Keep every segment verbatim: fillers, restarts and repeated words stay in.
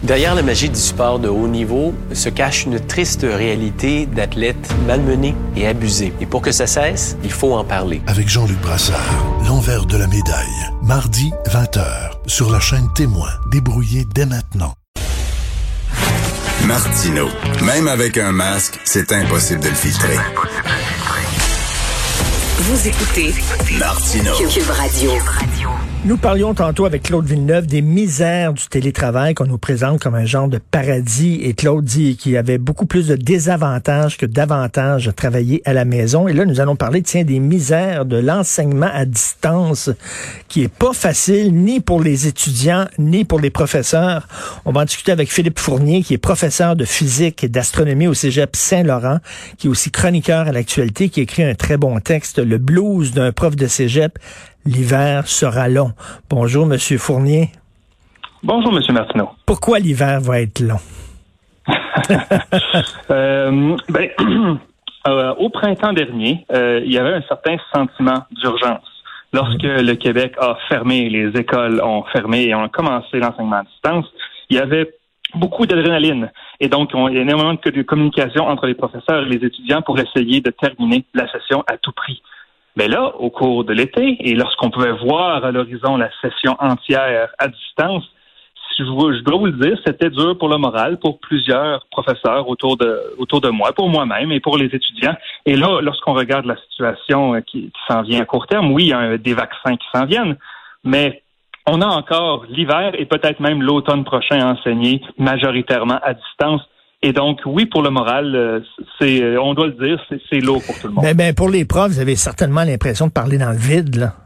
Derrière la magie du sport de haut niveau se cache une triste réalité d'athlètes malmenés et abusés. Et pour que ça cesse, il faut en parler. Avec Jean-Luc Brassard, l'envers de la médaille. Mardi, vingt heures, sur la chaîne Témoin. Débrouillé dès maintenant. Martineau. Même avec un masque, c'est impossible de le filtrer. Vous écoutez Martineau. Cube Radio. Nous parlions tantôt avec Claude Villeneuve des misères du télétravail qu'on nous présente comme un genre de paradis. Et Claude dit qu'il y avait beaucoup plus de désavantages que d'avantages à travailler à la maison. Et là, nous allons parler, tiens, des misères de l'enseignement à distance qui est pas facile ni pour les étudiants ni pour les professeurs. On va en discuter avec Philippe Fournier, qui est professeur de physique et d'astronomie au Cégep Saint-Laurent, qui est aussi chroniqueur à l'actualité, qui écrit un très bon texte, Le blues d'un prof de cégep. L'hiver sera long. Bonjour, Monsieur Fournier. Bonjour, Monsieur Martineau. Pourquoi l'hiver va être long? euh, ben, euh, au printemps dernier, euh, il y avait un certain sentiment d'urgence. Lorsque le Québec a fermé, les écoles ont fermé et ont commencé l'enseignement à distance, il y avait beaucoup d'adrénaline. Et donc, on, il y a énormément de communication entre les professeurs et les étudiants pour essayer de terminer la session à tout prix. Mais là, au cours de l'été, et lorsqu'on pouvait voir à l'horizon la session entière à distance, je, vous, je dois vous le dire, c'était dur pour le moral, pour plusieurs professeurs autour de autour de moi, pour moi-même et pour les étudiants. Et là, lorsqu'on regarde la situation qui, qui s'en vient à court terme, oui, il y a des vaccins qui s'en viennent, mais on a encore l'hiver et peut-être même l'automne prochain à enseigner majoritairement à distance. Et donc, oui, pour le moral, c'est, on doit le dire, c'est, c'est lourd pour tout le monde. Ben, ben, pour les profs, vous avez certainement l'impression de parler dans le vide, là.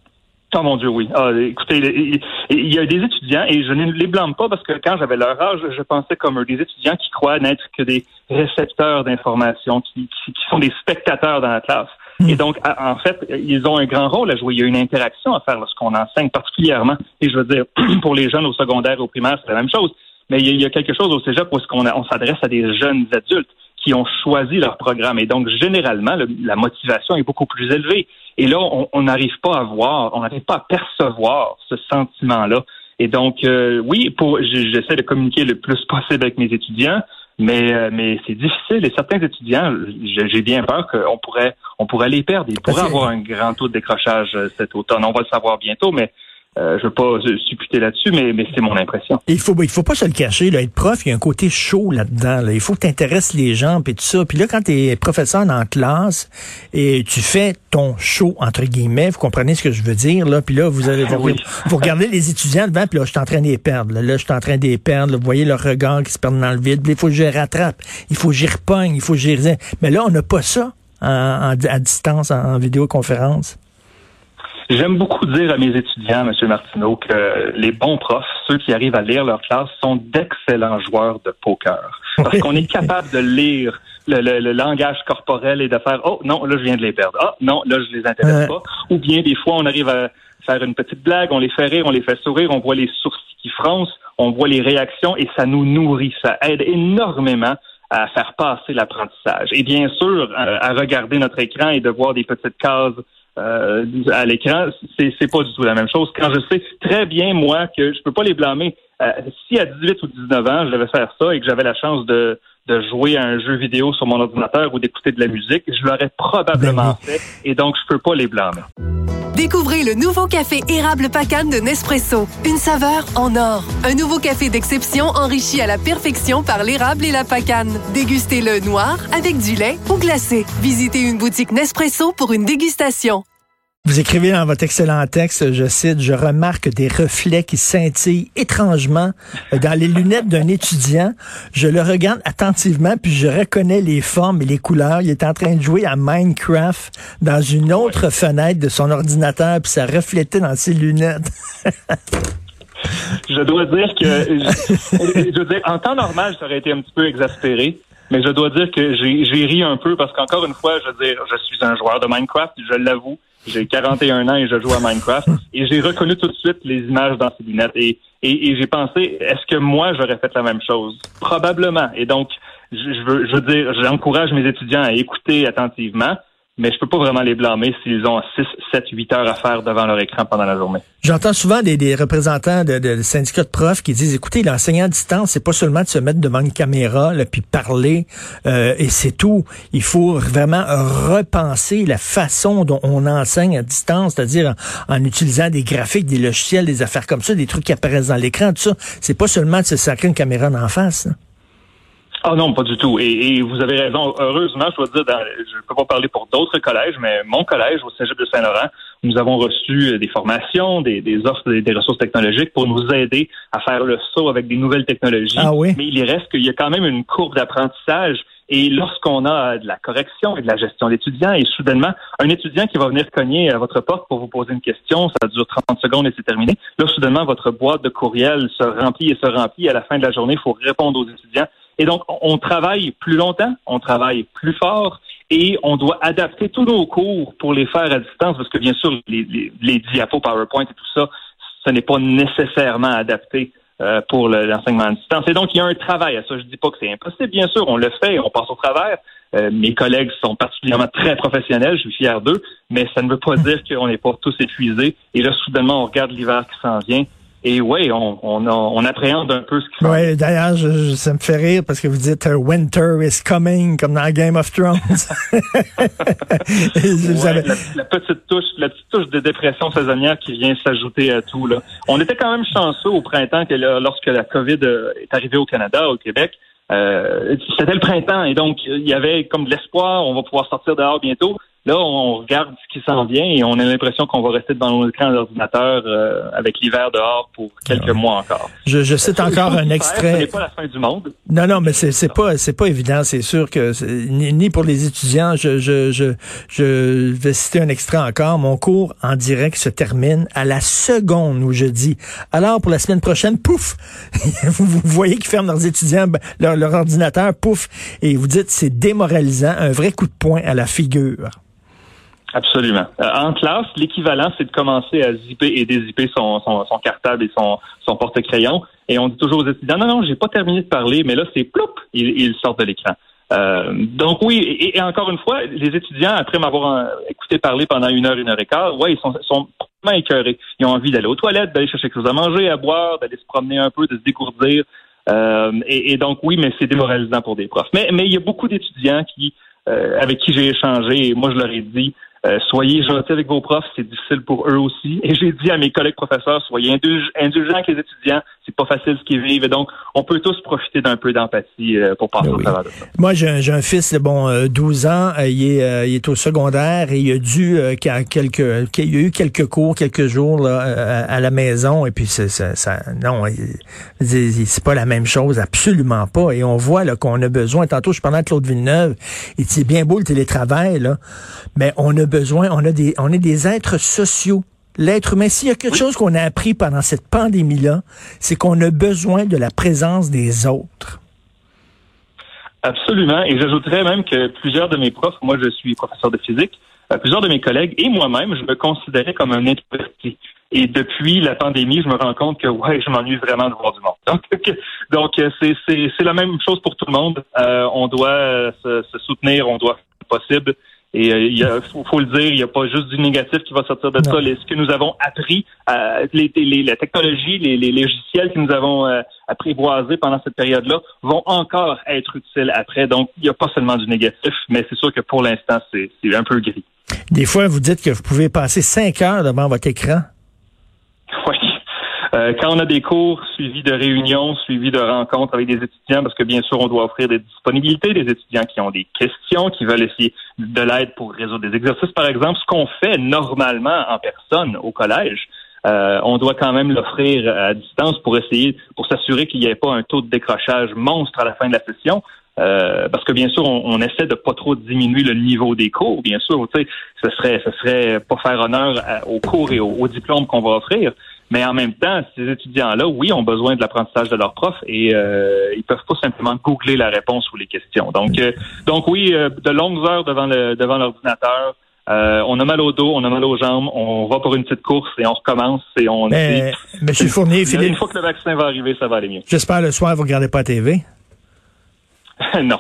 Oh mon Dieu, oui. Ah, écoutez, il, il y a des étudiants, et je ne les blâme pas parce que quand j'avais leur âge, je pensais comme eux, des étudiants qui croient n'être que des récepteurs d'informations, qui, qui, qui sont des spectateurs dans la classe. Mmh. Et donc, en fait, ils ont un grand rôle à jouer. Il y a une interaction à faire lorsqu'on enseigne, particulièrement. Et je veux dire, pour les jeunes au secondaire et au primaire, c'est la même chose. Mais il y a quelque chose au cégep où on, on s'adresse à des jeunes adultes qui ont choisi leur programme. Et donc, généralement, le, la motivation est beaucoup plus élevée. Et là, on n'arrive pas à voir, on n'arrive pas à percevoir ce sentiment-là. Et donc, euh, oui, pour j'essaie de communiquer le plus possible avec mes étudiants, mais euh, mais c'est difficile. Et certains étudiants, j'ai bien peur qu'on pourrait on pourrait les perdre. Ils pourraient avoir un grand taux de décrochage cet automne. On va le savoir bientôt, mais Euh, je veux pas supputer là-dessus, mais, mais c'est mon impression. Il faut, il faut pas se le cacher, là, être prof, il y a un côté chaud là-dedans. Là. Il faut que tu intéresses les gens puis tout ça. Puis là, quand tu es professeur dans classe et tu fais ton show, entre guillemets, vous comprenez ce que je veux dire, là, puis là, vous, avez, vous, oui. vous regardez les étudiants devant, puis là, je suis en train de les perdre. Là, là je suis en train de les perdre. Là, vous voyez leur regard qui se perd dans le vide. Puis il faut que je les rattrape. Il faut que j'y repogne. Il faut que j'y... Mais là, on n'a pas ça en, en, à distance, en, en vidéoconférence. J'aime beaucoup dire à mes étudiants, M. Martineau, que les bons profs, ceux qui arrivent à lire leur classe, sont d'excellents joueurs de poker. Parce qu'on est capable de lire le, le, le langage corporel et de faire « Oh, non, là, je viens de les perdre. Ah, non, là, je les intéresse pas. » Ou bien, des fois, on arrive à faire une petite blague, on les fait rire, on les fait sourire, on voit les sourcils qui froncent, on voit les réactions et ça nous nourrit. Ça aide énormément à faire passer l'apprentissage. Et bien sûr, à, à regarder notre écran et de voir des petites cases Euh, à l'écran, c'est, c'est pas du tout la même chose. Quand je sais très bien, moi, que je peux pas les blâmer. Euh, si à dix-huit ou dix-neuf ans, je devais faire ça et que j'avais la chance de, de jouer à un jeu vidéo sur mon ordinateur ou d'écouter de la musique, je l'aurais probablement fait et donc je peux pas les blâmer. Découvrez le nouveau café érable Pacane de Nespresso. Une saveur en or. Un nouveau café d'exception enrichi à la perfection par l'érable et la pacane. Dégustez-le noir, avec du lait ou glacé. Visitez une boutique Nespresso pour une dégustation. Vous écrivez dans votre excellent texte, je cite, « Je remarque des reflets qui scintillent étrangement dans les lunettes d'un étudiant. Je le regarde attentivement, puis je reconnais les formes et les couleurs. Il est en train de jouer à Minecraft dans une autre fenêtre de son ordinateur, puis ça reflétait dans ses lunettes. » Je dois dire que, je, je veux dire, en temps normal, ça aurait été un petit peu exaspéré. Mais je dois dire que j'ai, j'ai ri un peu parce qu'encore une fois, je veux dire, je suis un joueur de Minecraft, je l'avoue. J'ai quarante et un ans et je joue à Minecraft. Et j'ai reconnu tout de suite les images dans ces lunettes. Et, et, et j'ai pensé, est-ce que moi, j'aurais fait la même chose? Probablement. Et donc, je, je veux, je veux dire, j'encourage mes étudiants à écouter attentivement. mais je peux pas vraiment les blâmer s'ils ont six, sept, huit heures à faire devant leur écran pendant la journée. J'entends souvent des, des représentants de, de syndicats de profs qui disent, écoutez, l'enseignant à distance, c'est pas seulement de se mettre devant une caméra là, puis parler euh, et c'est tout. Il faut vraiment repenser la façon dont on enseigne à distance, c'est-à-dire en, en utilisant des graphiques, des logiciels, des affaires comme ça, des trucs qui apparaissent dans l'écran, tout ça. C'est pas seulement de se sacrer une caméra d'en face. Là. Ah non, pas du tout. Et, et vous avez raison. Heureusement, je dois dire, dans, je ne peux pas parler pour d'autres collèges, mais mon collège au Cégep de Saint-Laurent, nous avons reçu des formations, des, des offres, des, des ressources technologiques pour nous aider à faire le saut avec des nouvelles technologies. Ah oui? Mais il reste qu'il y a quand même une courbe d'apprentissage. Et lorsqu'on a de la correction et de la gestion d'étudiants, et soudainement, un étudiant qui va venir cogner à votre porte pour vous poser une question, ça dure trente secondes et c'est terminé. Là, soudainement, votre boîte de courriel se remplit et se remplit. À la fin de la journée, il faut répondre aux étudiants. Et donc, on travaille plus longtemps, on travaille plus fort et on doit adapter tous nos cours pour les faire à distance parce que, bien sûr, les, les, les diapos PowerPoint et tout ça, ce n'est pas nécessairement adapté euh, pour le, l'enseignement à distance. Et donc, il y a un travail à ça. Je dis pas que c'est impossible, bien sûr, on le fait, on passe au travers. Euh, mes collègues sont particulièrement très professionnels, je suis fier d'eux, mais ça ne veut pas dire qu'on n'est pas tous épuisés. Et là, soudainement, on regarde l'hiver qui s'en vient. Et oui, on, on, on appréhende un peu ce qui se passe. Oui, d'ailleurs, je, je, ça me fait rire parce que vous dites uh, « Winter is coming » comme dans Game of Thrones. ouais, avez... la, la petite touche, la petite touche de dépression saisonnière qui vient s'ajouter à tout. Là. On était quand même chanceux au printemps que là, lorsque la COVID est arrivée au Canada, au Québec. Euh, c'était le printemps et donc il y avait comme de l'espoir, on va pouvoir sortir dehors bientôt. Là, on regarde ce qui s'en vient et on a l'impression qu'on va rester devant nos écrans d'ordinateur euh, avec l'hiver dehors pour quelques ouais. mois encore. Je, je cite encore un extrait. Ce n'est pas la fin du monde. Non, non, mais c'est, c'est pas, c'est pas évident. C'est sûr que ni, ni pour les étudiants. Je, je, je, je vais citer un extrait encore. Mon cours en direct se termine à la seconde où je dis. Alors pour la semaine prochaine, pouf, vous, vous voyez qu'ils ferment leurs étudiants, leur, leur ordinateur, pouf, et vous dites c'est démoralisant, un vrai coup de poing à la figure. Absolument. Euh, en classe, l'équivalent, c'est de commencer à zipper et dézipper son, son, son cartable et son, son porte-crayon. Et on dit toujours aux étudiants, non, non, j'ai pas terminé de parler, mais là, c'est ploup, ils, ils sortent de l'écran. Euh, donc oui, et, et encore une fois, les étudiants, après m'avoir euh, écouté parler pendant une heure, une heure et quart, ouais, ils sont, sont complètement écœurés. Ils ont envie d'aller aux toilettes, d'aller chercher quelque chose à manger, à boire, d'aller se promener un peu, de se dégourdir. Euh, et, et donc oui, mais c'est démoralisant pour des profs. Mais, mais il y a beaucoup d'étudiants qui, euh, avec qui j'ai échangé, et moi je leur ai dit, Euh, soyez gentils avec vos profs, c'est difficile pour eux aussi. Et j'ai dit à mes collègues professeurs, soyez indulg- indulgents avec les étudiants, c'est pas facile ce qu'ils vivent. Et donc, on peut tous profiter d'un peu d'empathie euh, pour passer oui. au travers de ça. Moi, j'ai un, j'ai un fils de bon euh, douze ans, euh, il, est, euh, il est au secondaire et il a dû euh, quelques, il y a eu quelques cours, quelques jours là, à, à la maison. Et puis, c'est, ça, ça, non, il, c'est pas la même chose, absolument pas. Et on voit là qu'on a besoin. Tantôt, je parlais à Claude Villeneuve. Il dit, c'est bien beau le télétravail, là, mais on a besoin, on a des, on est des êtres sociaux. L'être humain, s'il y a quelque oui. chose qu'on a appris pendant cette pandémie-là, c'est qu'on a besoin de la présence des autres. Absolument. Et j'ajouterais même que plusieurs de mes profs, moi je suis professeur de physique, euh, plusieurs de mes collègues et moi-même, je me considérais comme un introverti. Et depuis la pandémie, je me rends compte que ouais, je m'ennuie vraiment de voir du monde. Donc, donc c'est, c'est, c'est la même chose pour tout le monde. Euh, on doit se, se soutenir, on doit faire le possible. Et euh, il y a, faut, faut le dire, il n'y a pas juste du négatif qui va sortir de non. ça. Les, ce que nous avons appris, euh, les, les, la technologie, les, les logiciels que nous avons euh, apprivoisés pendant cette période-là vont encore être utiles après. Donc, il n'y a pas seulement du négatif, mais c'est sûr que pour l'instant, c'est, c'est un peu gris. Des fois, vous dites que vous pouvez passer cinq heures devant votre écran. Oui. Euh, quand on a des cours suivis de réunions, suivis de rencontres avec des étudiants, parce que bien sûr, on doit offrir des disponibilités, des étudiants qui ont des questions, qui veulent essayer de l'aide pour résoudre des exercices, par exemple, ce qu'on fait normalement en personne au collège, euh, on doit quand même l'offrir à distance pour essayer, pour s'assurer qu'il n'y ait pas un taux de décrochage monstre à la fin de la session. Euh, parce que bien sûr, on, on essaie de pas trop diminuer le niveau des cours. Bien sûr, tu sais, ce serait, ce serait pas faire honneur à, aux cours et aux, aux diplômes qu'on va offrir. Mais en même temps, ces étudiants-là, oui, ont besoin de l'apprentissage de leurs profs et euh, ils peuvent pas simplement googler la réponse ou les questions. Donc, euh, donc oui, euh, de longues heures devant le devant l'ordinateur. Euh, on a mal au dos, on a mal aux jambes, on va pour une petite course et on recommence et on. Mais, Monsieur Fournier, Philippe, une fois que le vaccin va arriver, ça va aller mieux. J'espère le soir vous regardez pas la T V. Non.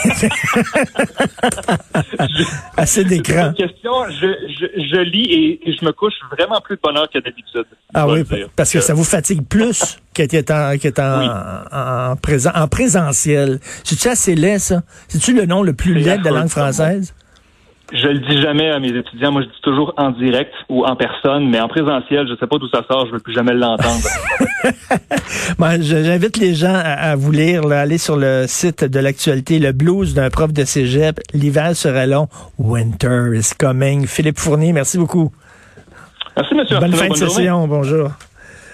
Assez d'écran. Question, je, je, je lis et, et je me couche vraiment plus de bonne heure que d'habitude. Ah oui, parce que ça vous fatigue plus qu'être en, qu'être en, oui. en, en, présent, en présentiel. C'est-tu assez laid, ça? C'est-tu le nom le plus laid de la langue française? Je le dis jamais à mes étudiants. Moi, je dis toujours en direct ou en personne, mais en présentiel, je sais pas d'où ça sort. Je veux plus jamais l'entendre. Bon, j'invite les gens à, à vous lire, là, aller sur le site de l'actualité, le blues d'un prof de cégep. L'hiver sera long. Winter is coming. Philippe Fournier, merci beaucoup. Merci, monsieur. Bonne Arthur, fin de bonne session. Bonjour.